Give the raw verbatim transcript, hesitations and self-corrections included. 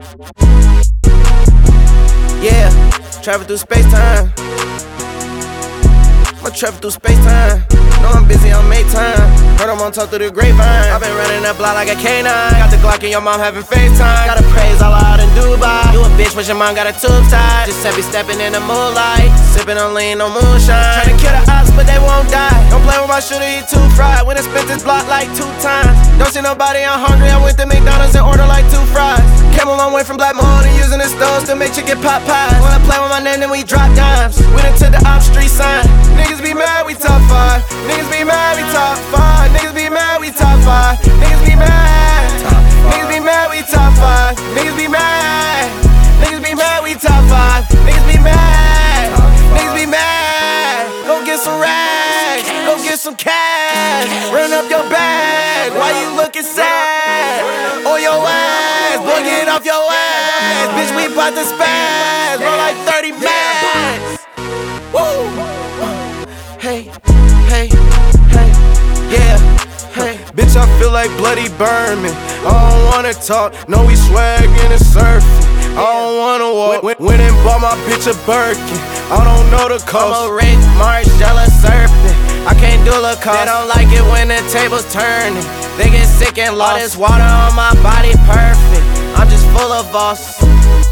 Yeah, travel through space-time. I'ma travel through space-time. Know I'm busy on May time. Heard I'm on top through the grapevine. I've been running that block like a K nine. Got the Glock and your mom having FaceTime. Gotta praise all out in Dubai. You a bitch when your mom got a tube tied. Just heavy stepping in the moonlight. Sipping on lean, no moonshine. Tryna kill the ops, but they won't die. Don't play with my shooter, he too fried. When I spent this block like two times. Don't see nobody, I'm hungry. I went to McDonald's and ordered like two fries. Came a long way from Black Moon and using the stoves to make chicken pot pies. When I play with my name, then we drop dimes. We done took the op street sign. Niggas be mad, we top five. Niggas be mad, we top five. Niggas be mad, we top five. Niggas be mad. Niggas be mad, we top five. Niggas be mad. Niggas be mad, we top five. Niggas be mad. Niggas be mad. Go get some rags. Go get some cash. Run up your bag. Why you looking sad? On your ass. Boy, get off your ass. Bitch, we bout to spaz. Roll like thirty bags. Woo. Hey, hey, hey, yeah, hey. Bitch, I feel like Bloody Berman. I don't wanna talk, no, we swaggin' and surfing. I don't wanna walk, went, went and bought my bitch a Birkin. I don't know the cost. I'm a Rick Margiela serpent. I can't do a cost. They don't like it when the table's turning. They get sick and lost. All this water on my body perfect. I'm just full of boss.